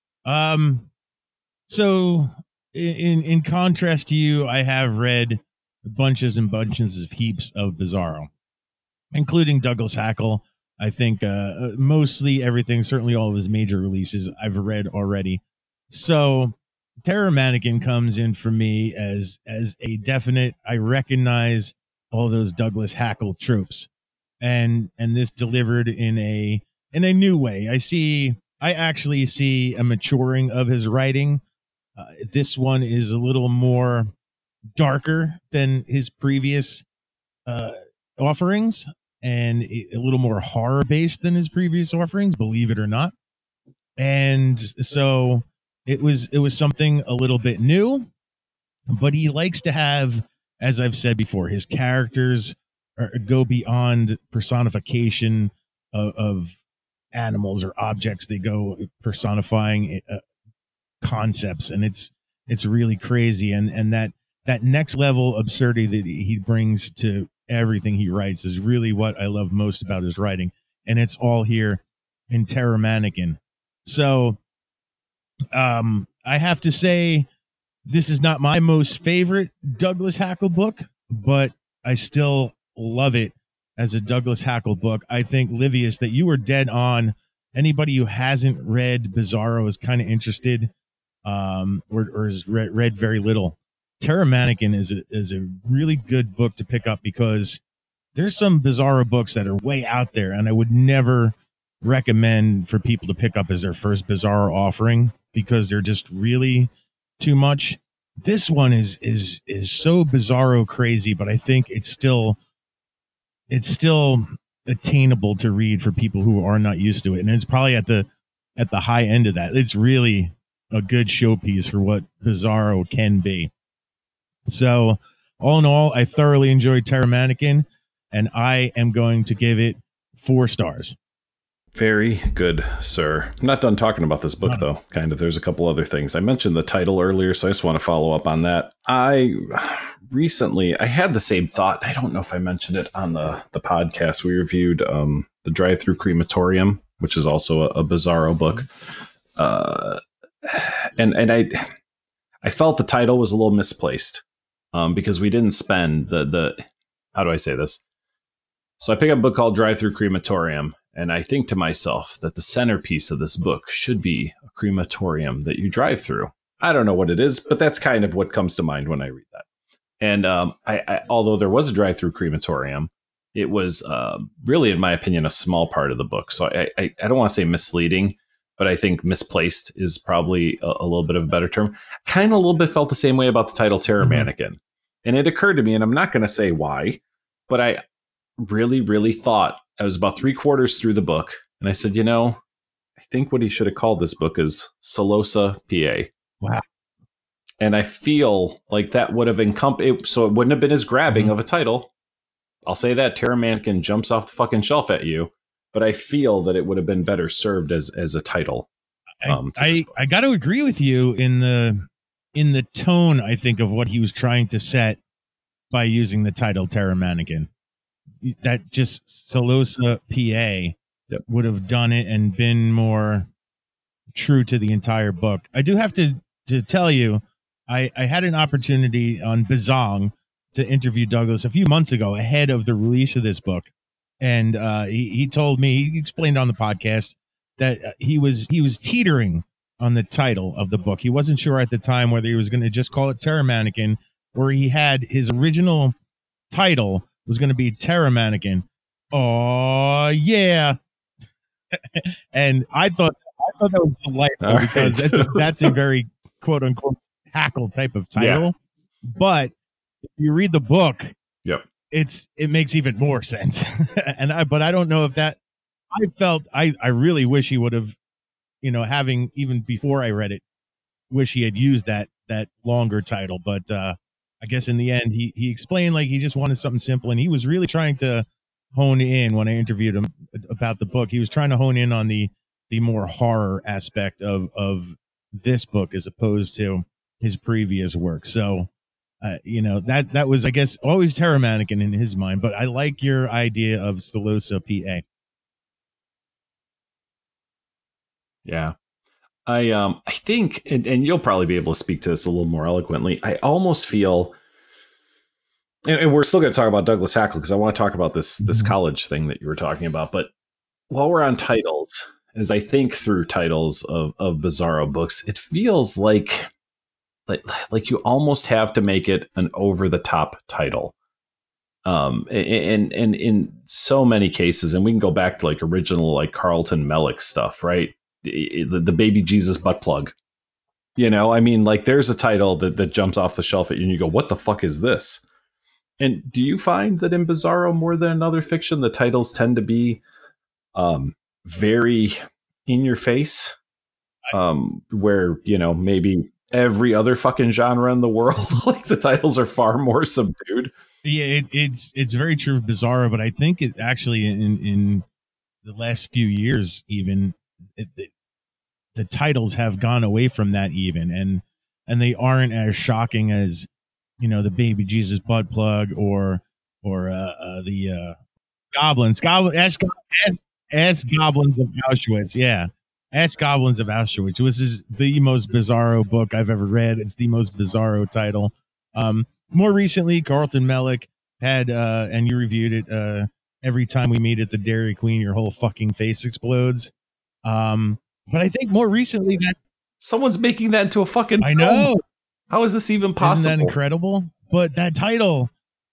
So in contrast to you, I have read bunches and bunches of heaps of Bizarro, including Douglas Hackle. I think mostly everything, certainly all of his major releases, I've read already. So Terror Mannequin comes in for me as a definite, I recognize all those Douglas Hackle tropes, and this delivered in a new way. I actually see a maturing of his writing. This one is a little more darker than his previous offerings, and a little more horror based than his previous offerings, believe it or not. And so it was something a little bit new, but he likes to have, as I've said before, his characters go beyond personification of animals or objects. They go personifying concepts, and it's really crazy. And that next level absurdity that he brings to everything he writes is really what I love most about his writing. And it's all here in Terror Mannequin. So I have to say, this is not my most favorite Douglas Hackle book, but I still love it as a Douglas Hackle book. I think, Livius, that you were dead on. Anybody who hasn't read Bizarro is kind of interested, or has read very little. Terror Mannequin is a really good book to pick up, because there's some Bizarro books that are way out there, and I would never recommend for people to pick up as their first Bizarro offering, because they're just really too much. This one is so Bizarro crazy, but I think it's still attainable to read for people who are not used to it, and it's probably at the high end of that. It's really a good showpiece for what Bizarro can be. So all in all, I thoroughly enjoyed Terror Mannequin, and I am going to give it 4 stars. Very good, sir. I'm not done talking about this book, though. Kind of. There's a couple other things. I mentioned the title earlier, so I just want to follow up on that. I had the same thought. I don't know if I mentioned it on the podcast. We reviewed The Drive-Thru Crematorium, which is also a Bizarro book. And I felt the title was a little misplaced, because we didn't spend the how do I say this? So I picked up a book called Drive-Thru Crematorium, and I think to myself that the centerpiece of this book should be a crematorium that you drive through. I don't know what it is, but that's kind of what comes to mind when I read that. And I although there was a drive-through crematorium, it was really, in my opinion, a small part of the book. So I don't want to say misleading, but I think misplaced is probably a little bit of a better term. Kind of a little bit felt the same way about the title Terror Mannequin. And it occurred to me, and I'm not going to say why, but I really, really thought I was about 3/4 through the book, and I said, you know, I think what he should have called this book is Solosa PA. Wow. And I feel like that would have encompassed, so it wouldn't have been as grabbing of a title. I'll say that Terra Mannequin jumps off the fucking shelf at you, but I feel that it would have been better served as a title. I got to agree with you in the tone, I think, of what he was trying to set by using the title Terra Mannequin. That just Solosa PA would have done it and been more true to the entire book. I do have to tell you, I had an opportunity on Bazong to interview Douglas a few months ago ahead of the release of this book. And he told me, he explained on the podcast that he was teetering on the title of the book. He wasn't sure at the time whether he was going to just call it Terra Mannequin, or he had his original title was going to be Terra Mannequin. Oh yeah. And I thought that was delightful because that's a very quote unquote hackle type of title. Yeah. But if you read the book, it makes even more sense. But I don't know if that, I really wish he would have, having even before I read it, wish he had used that longer title. But I guess in the end, he explained like he just wanted something simple, and he was really trying to hone in when I interviewed him about the book. He was trying to hone in on the more horror aspect of this book as opposed to his previous work. So, that was, I guess, always Terra Mannequin in his mind. But I like your idea of Solosa PA. Yeah. I think, and you'll probably be able to speak to this a little more eloquently, I almost feel, and we're still going to talk about Douglas Hackle because I want to talk about this college thing that you were talking about. But while we're on titles, as I think through titles of Bizarro books, it feels like you almost have to make it an over the top title. And in so many cases, and we can go back to like original like Carlton Mellick stuff, right? The baby Jesus butt plug, I mean, like there's a title that jumps off the shelf at you and you go, what the fuck is this? And do you find that in Bizarro more than another fiction, the titles tend to be very in your face, where, maybe every other fucking genre in the world, like the titles are far more subdued? Yeah, it's very true of Bizarro, but I think it actually in the last few years, even the titles have gone away from that even, and they aren't as shocking as, the baby Jesus butt plug or the goblins. Ask Goblins of Auschwitz. Yeah. Ask Goblins of Auschwitz, which is the most Bizarro book I've ever read. It's the most Bizarro title. More recently, Carlton Mellick had, and you reviewed it, Every Time We Meet at the Dairy Queen, Your Whole Fucking Face Explodes. But I think more recently that someone's making that into a fucking film. I know. How is this even possible? Isn't that incredible? But that title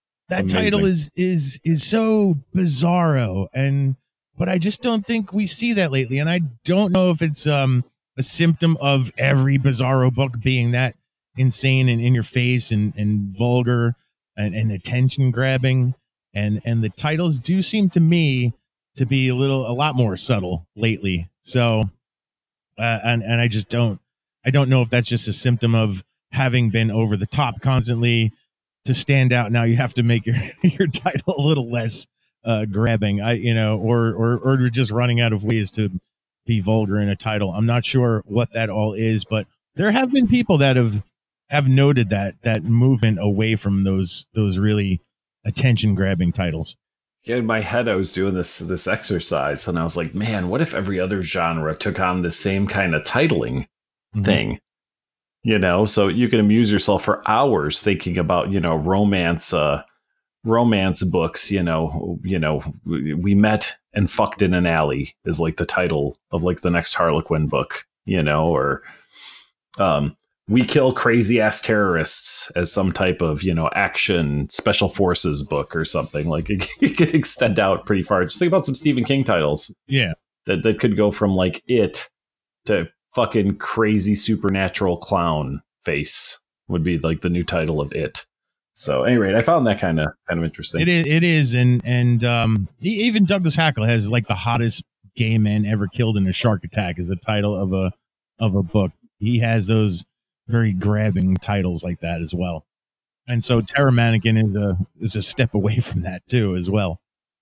is so Bizarro, but I just don't think we see that lately, and I don't know if it's a symptom of every Bizarro book being that insane and in your face and vulgar and attention grabbing, and the titles do seem to me to be a lot more subtle lately. So, and I just don't know if that's just a symptom of having been over the top constantly to stand out. Now you have to make your title a little less grabbing, or just running out of ways to be vulgar in a title. I'm not sure what that all is, but there have been people that have noted that movement away from those really attention grabbing titles. Yeah, in my head, I was doing this exercise, and I was like, man, what if every other genre took on the same kind of titling thing? So you can amuse yourself for hours thinking about, romance books, we met and fucked in an alley is like the title of like the next Harlequin book, or we kill crazy ass terrorists as some type of, action special forces book or something. Like it could extend out pretty far. Just think about some Stephen King titles. Yeah. That could go from like It to fucking crazy supernatural clown face would be like the new title of It. So, anyway, I found that kind of interesting. It is, and even Douglas Hackle has like the hottest gay man ever killed in a shark attack is the title of a book. He has those very grabbing titles like that as well, and so Terra Mannequin is a step away from that too as well.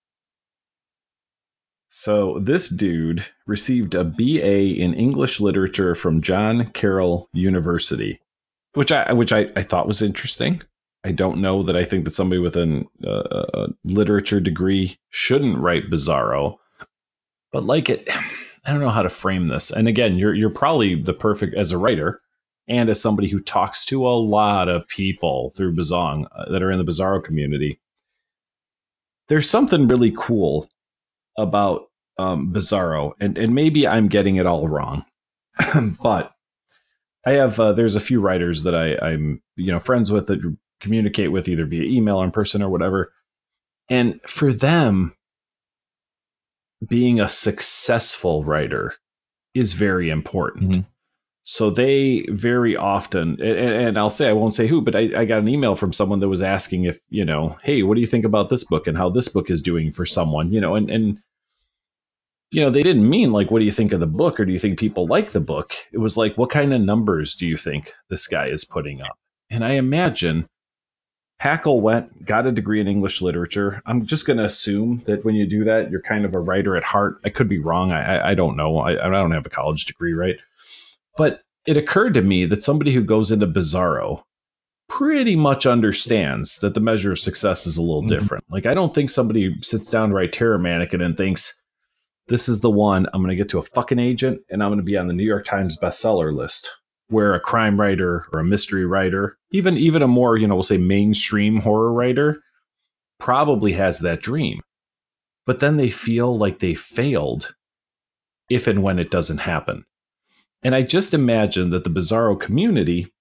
So this dude received a BA in English literature from John Carroll University, which I thought was interesting. I don't know that I think that somebody with a literature degree shouldn't write Bizarro, but like it, I don't know how to frame this. And again, you're probably the perfect as a writer and as somebody who talks to a lot of people through Bazong that are in the Bizarro community. There's something really cool about Bizarro, and maybe I'm getting it all wrong, but I have there's a few writers that I'm friends with that communicate with either via email or in person or whatever. And for them, being a successful writer is very important. Mm-hmm. So they very often, and I'll say, I won't say who, but I got an email from someone that was asking if, hey, what do you think about this book and how this book is doing for someone, and they didn't mean like, what do you think of the book? Or do you think people like the book? It was like, what kind of numbers do you think this guy is putting up? And I imagine Hackle got a degree in English literature. I'm just going to assume that when you do that, you're kind of a writer at heart. I could be wrong. I don't know. I don't have a college degree, right? But it occurred to me that somebody who goes into Bizarro pretty much understands that the measure of success is a little different. Like, I don't think somebody sits down to write Terra Mannequin and thinks, this is the one, I'm going to get to a fucking agent and I'm going to be on the New York Times bestseller list. Where a crime writer or a mystery writer, even a more, we'll say mainstream horror writer, probably has that dream. But then they feel like they failed if and when it doesn't happen. And I just imagine that the Bizarro community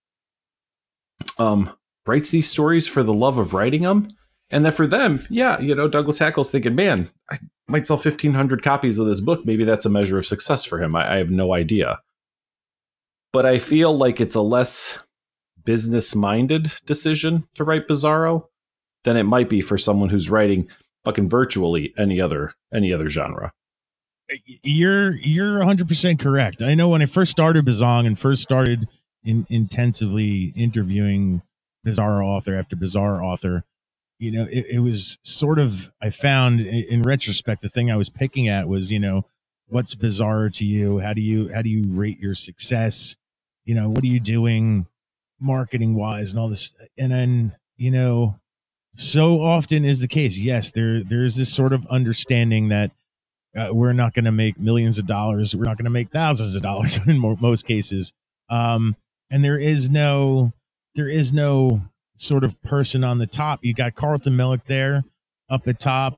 writes these stories for the love of writing them. And that for them, Douglas Hackle's thinking, man, I might sell 1,500 copies of this book. Maybe that's a measure of success for him. I have no idea. But I feel like it's a less business-minded decision to write Bizarro than it might be for someone who's writing fucking virtually any other genre. You're 100% correct. I know when I first started Bazong and first started intensively interviewing Bizarro author after Bizarro author, it was sort of, I found in retrospect, the thing I was picking at was, what's Bizarro to you? How do you rate your success? What are you doing marketing wise and all this? And then, so often is the case. Yes, there's this sort of understanding that we're not going to make millions of dollars. We're not going to make thousands of dollars in most cases. And there is no sort of person on the top. You got Carlton Mellick there up at top.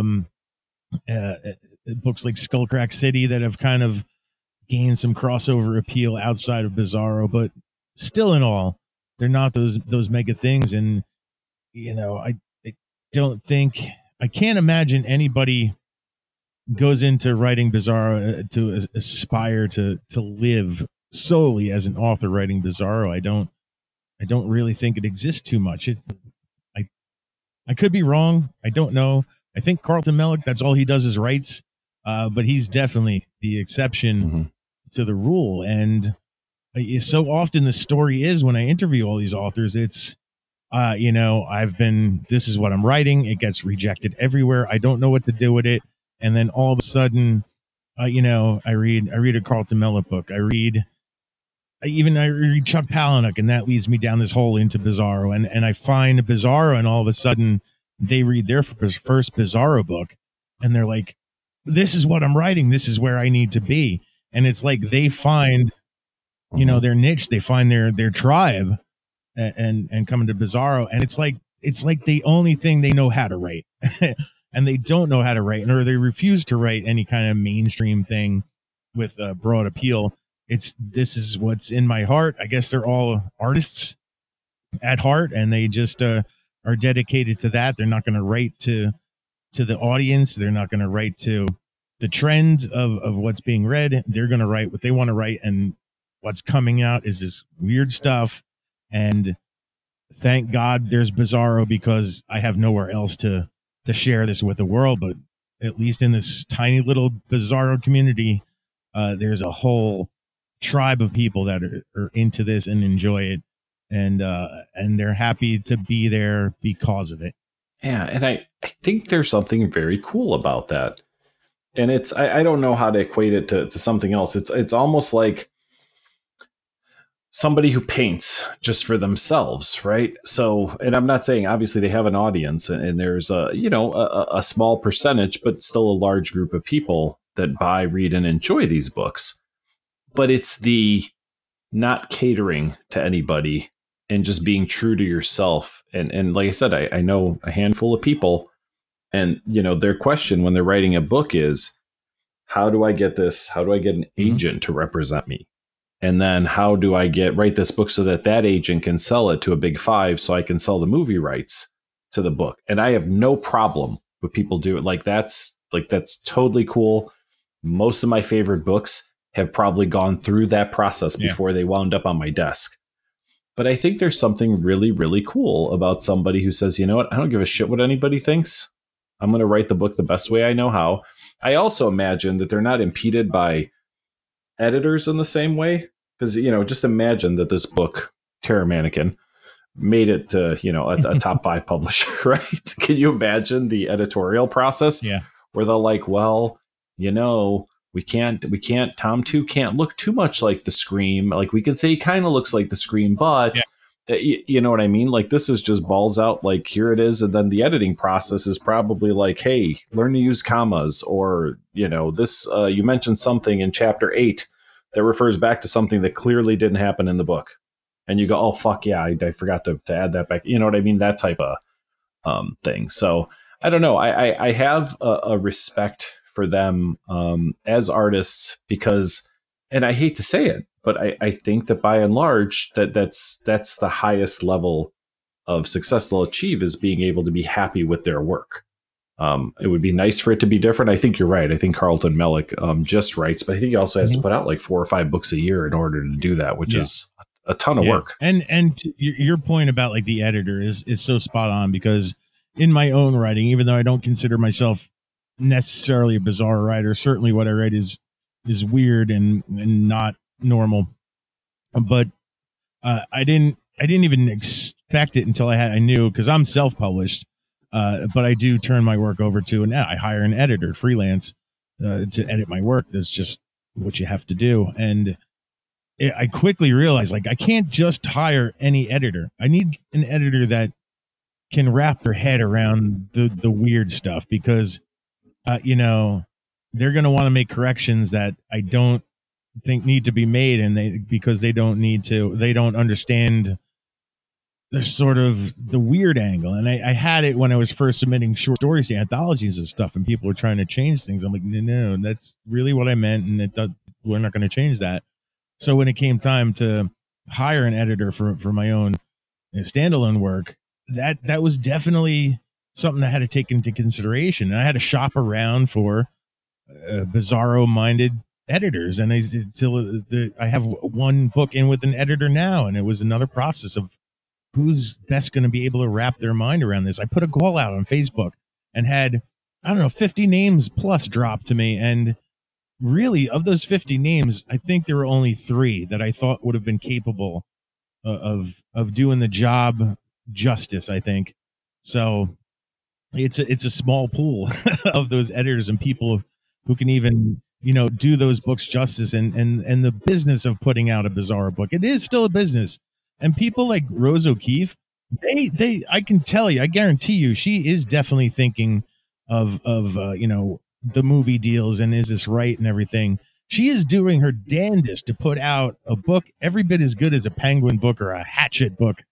Books like Skullcrack City that have kind of gained some crossover appeal outside of Bizarro, but still in all, they're not those mega things. And, I don't think, I can't imagine anybody goes into writing Bizarro to aspire to live solely as an author writing Bizarro. I don't really think it exists too much. I could be wrong. I don't know. I think Carlton Mellick, that's all he does is writes. But he's definitely the exception to the rule. And so often the story is when I interview all these authors, it's, this is what I'm writing. It gets rejected everywhere. I don't know what to do with it. And then all of a sudden, I read a Carlton Mellick book. I read Chuck Palahniuk, and that leads me down this hole into Bizarro. And I find Bizarro, and all of a sudden they read their first Bizarro book, and they're like, this is what I'm writing. This is where I need to be. And it's like they find, their niche. They find their tribe, and come into Bizarro. And it's like the only thing they know how to write, and they don't know how to write, or they refuse to write any kind of mainstream thing with a broad appeal. This is what's in my heart. I guess they're all artists at heart, and they just are dedicated to that. They're not going to write to the audience. They're not going to write to the trend of what's being read. They're going to write what they want to write, and what's coming out is this weird stuff. And thank God there's Bizarro, because I have nowhere else to share this with the world. But at least in this tiny little Bizarro community, there's a whole tribe of people that are into this and enjoy it, and they're happy to be there because of it. Yeah, and I think there's something very cool about that. And it's I don't know how to equate it to something else. It's almost like somebody who paints just for themselves, right? So, and I'm not saying obviously they have an audience, and there's a small percentage, but still a large group of people that buy, read, and enjoy these books. But it's the not catering to anybody and just being true to yourself. And like I said, I know a handful of people, and their question when they're writing a book is, how do I get this? How do I get an agent to represent me? And then how do I write this book so that agent can sell it to a big five so I can sell the movie rights to the book? And I have no problem with people do it. That's totally cool. Most of my favorite books have probably gone through that process before they wound up on my desk. But I think there's something really, really cool about somebody who says, you know what, I don't give a shit what anybody thinks. I'm going to write the book the best way I know how. I also imagine that they're not impeded by editors in the same way. Because, just imagine that this book, Terror Mannequin, made it to, a top 5 publisher, right? Can you imagine the editorial process? Yeah. Where they're like, well, we can't, Tom 2 can't look too much like the Scream. Like, we can say he kind of looks like the Scream, but you know what I mean? Like, this is just balls out, like, here it is. And then the editing process is probably like, hey, learn to use commas, or, this, you mentioned something in chapter 8 that refers back to something that clearly didn't happen in the book. And you go, oh, fuck yeah, I forgot to add that back. You know what I mean? That type of thing. So I don't know. I have a respect for them as artists because, and I hate to say it, but I think that by and large, that's the highest level of success they'll achieve, is being able to be happy with their work. It would be nice for it to be different. I think you're right. I think Carlton Mellick just writes, but I think he also has to put out like 4 or 5 books a year in order to do that, which is a ton of work. And your point about like the editor is so spot on, because in my own writing, even though I don't consider myself necessarily a bizarre writer, certainly what I write is weird and not normal. But I didn't even expect it until I knew, because I'm self-published. But I do turn my work over to, and I hire an editor freelance to edit my work. That's just what you have to do. And I quickly realized, like, I can't just hire any editor. I need an editor that can wrap their head around the weird stuff, because, they're going to want to make corrections that I don't think need to be made. And because they don't understand there's sort of the weird angle. And I had it when I was first submitting short stories to anthologies and stuff, and people were trying to change things. I'm like, no, that's really what I meant, and we're not going to change that. So when it came time to hire an editor for my own standalone work, that was definitely something I had to take into consideration. And I had to shop around for bizarro-minded editors, and I have one book in with an editor now, and it was another process of who's best going to be able to wrap their mind around this. I put a call out on Facebook and had, 50 names plus dropped to me. And really, of those 50 names, I think there were only 3 that I thought would have been capable of doing the job justice, I think. So it's a small pool of those editors and people who can even, do those books justice, and the business of putting out a bizarre book. It is still a business. And people like Rose O'Keefe, I can tell you, I guarantee you, she is definitely thinking of the movie deals and is this right and everything. She is doing her damnedest to put out a book every bit as good as a Penguin book or a Hatchet book.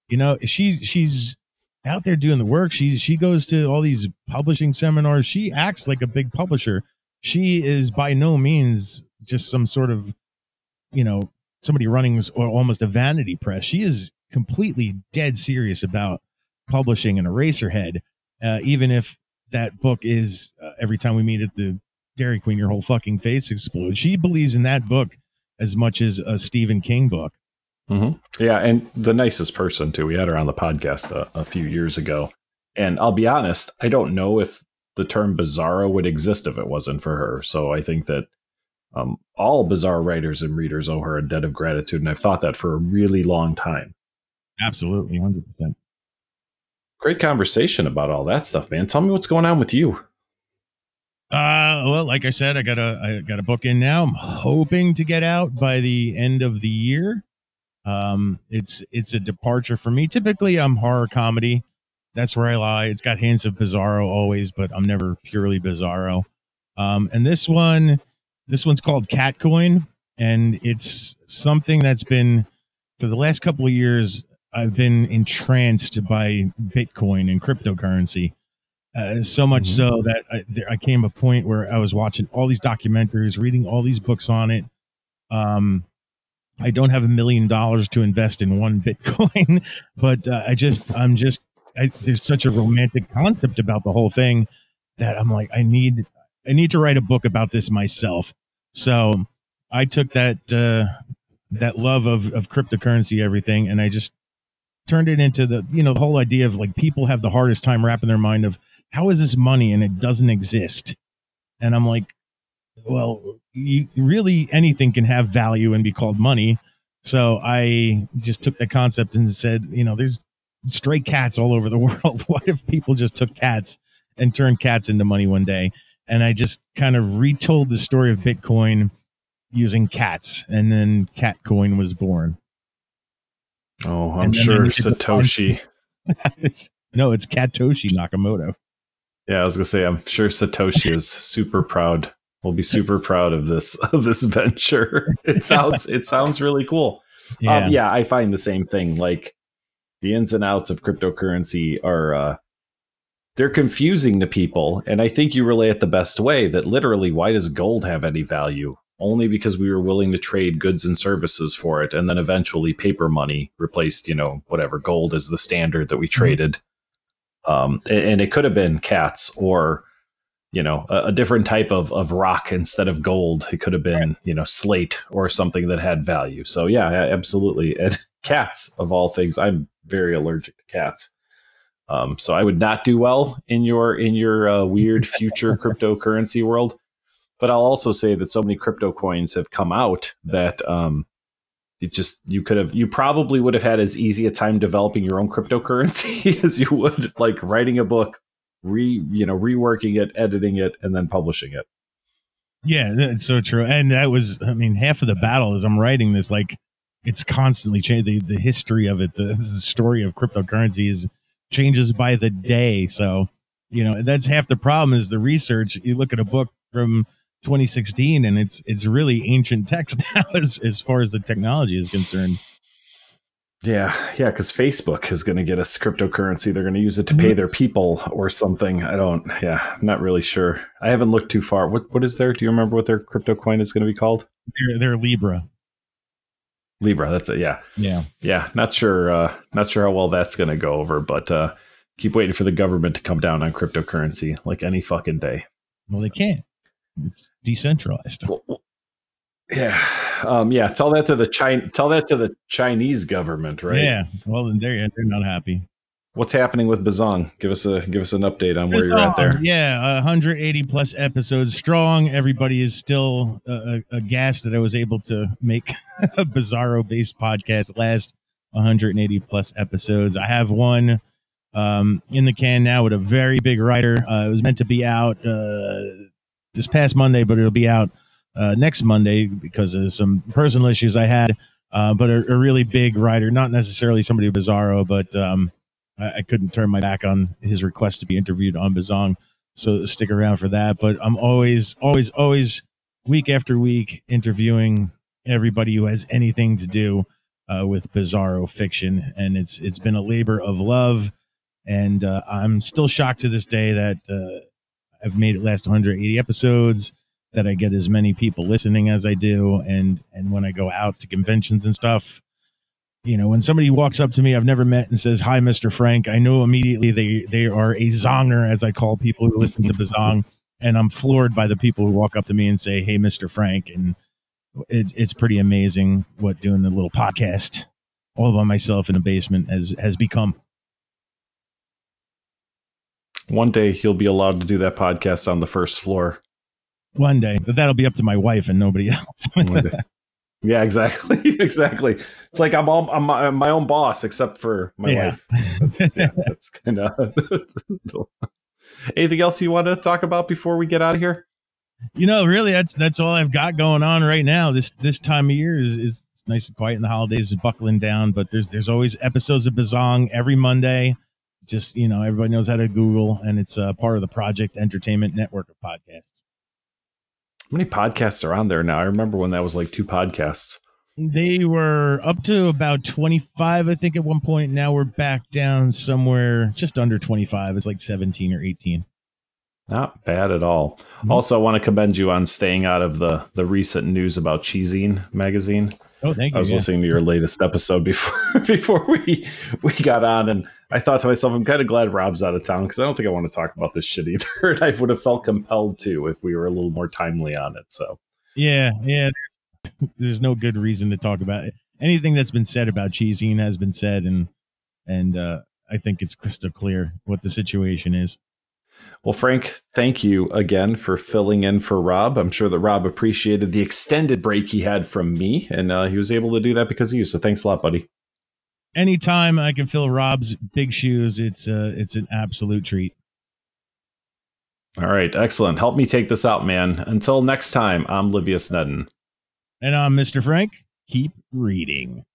She's out there doing the work. She goes to all these publishing seminars. She acts like a big publisher. She is by no means just some sort of, somebody running almost a vanity press. She is completely dead serious about publishing an Eraserhead, even if that book is every time we meet at the Dairy Queen, your whole fucking face explodes. She believes in that book as much as a Stephen King book. Yeah, and the nicest person too. We had her on the podcast a few years ago, and I'll be honest, I don't know if the term bizarro would exist if it wasn't for her. So I think that all bizarre writers and readers owe her a debt of gratitude, and I've thought that for a really long time. Absolutely, 100%. Great conversation about all that stuff, man. Tell me what's going on with you. Well, like I said, I got a book in now. I'm hoping to get out by the end of the year. It's a departure for me. Typically, I'm horror comedy. That's where I lie. It's got hints of bizarro always, but I'm never purely bizarro. And this one's called Catcoin, and it's something that's been, for the last couple of years, I've been entranced by Bitcoin and cryptocurrency. So much so that I came to a point where I was watching all these documentaries, reading all these books on it. I don't have $1 million to invest in one Bitcoin, but there's such a romantic concept about the whole thing that I'm like, I need to write a book about this myself. So I took that love of cryptocurrency, everything, and I just turned it into the whole idea of like people have the hardest time wrapping their mind of how is this money and it doesn't exist. And I'm like, well, really anything can have value and be called money. So I just took the concept and said, there's stray cats all over the world. What if people just took cats and turned cats into money one day? And I just kind of retold the story of Bitcoin using cats, and then Catcoin was born. Oh, I'm sure Satoshi. No, it's Satoshi Nakamoto. Yeah, I was gonna say, I'm sure Satoshi is super proud. We'll be super proud of this venture. It sounds really cool. Yeah. I find the same thing. Like the ins and outs of cryptocurrency are they're confusing to people, and I think you relay it the best way. That literally, why does gold have any value? Only because we were willing to trade goods and services for it, and then eventually paper money replaced, whatever gold is the standard that we traded. And it could have been cats or, a different type of rock instead of gold. It could have been, slate or something that had value. So yeah, absolutely. And cats, of all things, I'm very allergic to cats. So I would not do well in your weird future cryptocurrency world. But I'll also say that so many crypto coins have come out that you probably would have had as easy a time developing your own cryptocurrency as you would like writing a book, reworking it, editing it, and then publishing it. Yeah, that's so true. And that was, half of the battle as I'm writing this, like it's constantly changing. The history of it, the story of cryptocurrency changes by the day. So, that's half the problem is the research. You look at a book from 2016 and it's really ancient text now as far as the technology is concerned. Yeah, because Facebook is going to get us cryptocurrency. They're going to use it to pay their people or something. I'm not really sure. I haven't looked too far. What is there? Do you remember what their crypto coin is going to be called? They're Libra. Libra, that's it. Yeah. Not sure how well that's going to go over, but keep waiting for the government to come down on cryptocurrency like any fucking day. Well, they can't. It's decentralized. Yeah. Tell that to the Chinese government, right? Yeah. Well, then they're not happy. What's happening with Bazong? Give us an update on where you're at there. Yeah, 180 plus episodes strong. Everybody is still aghast that I was able to make a Bizarro based podcast last 180 plus episodes. I have one in the can now with a very big writer. It was meant to be out this past Monday, but it'll be out next Monday because of some personal issues I had. But a really big writer, not necessarily somebody Bizarro, but I couldn't turn my back on his request to be interviewed on Bazong. So stick around for that. But I'm always week after week interviewing everybody who has anything to do with Bizarro fiction. And it's been a labor of love. And I'm still shocked to this day that I've made it last 180 episodes, that I get as many people listening as I do. And when I go out to conventions and stuff, when somebody walks up to me I've never met and says, "Hi, Mr. Frank," I know immediately they are a zonger, as I call people who listen to Bazong. And I'm floored by the people who walk up to me and say, "Hey, Mr. Frank." And it's pretty amazing what doing the little podcast all by myself in a basement has become. One day he'll be allowed to do that podcast on the first floor. One day, but that'll be up to my wife and nobody else. Yeah, exactly. Exactly. It's like I'm my own boss, except for my wife. That's kind of. Anything else you want to talk about before we get out of here? Really, that's all I've got going on right now. This time of year is nice and quiet, and the holidays is buckling down. But there's always episodes of Bazong every Monday. Just everybody knows how to Google, and it's part of the Project Entertainment network of podcasts. How many podcasts are on there now? I remember when that was like 2 podcasts. They were up to about 25, I think, at one point. Now we're back down somewhere just under 25. It's like 17 or 18. Not bad at all. Mm-hmm. Also, I want to commend you on staying out of the recent news about Cheezine magazine. Oh, thank you. I was listening to your latest episode before we got on, and I thought to myself, I'm kind of glad Rob's out of town because I don't think I want to talk about this shit either. And I would have felt compelled to if we were a little more timely on it. So yeah. There's no good reason to talk about it. Anything that's been said about Cheezine has been said, and I think it's crystal clear what the situation is. Well, Frank, thank you again for filling in for Rob. I'm sure that Rob appreciated the extended break he had from me, and he was able to do that because of you. So thanks a lot, buddy. Anytime I can fill Rob's big shoes, it's an absolute treat. All right, excellent. Help me take this out, man. Until next time, I'm Livius Nedden. And I'm Mr. Frank. Keep reading.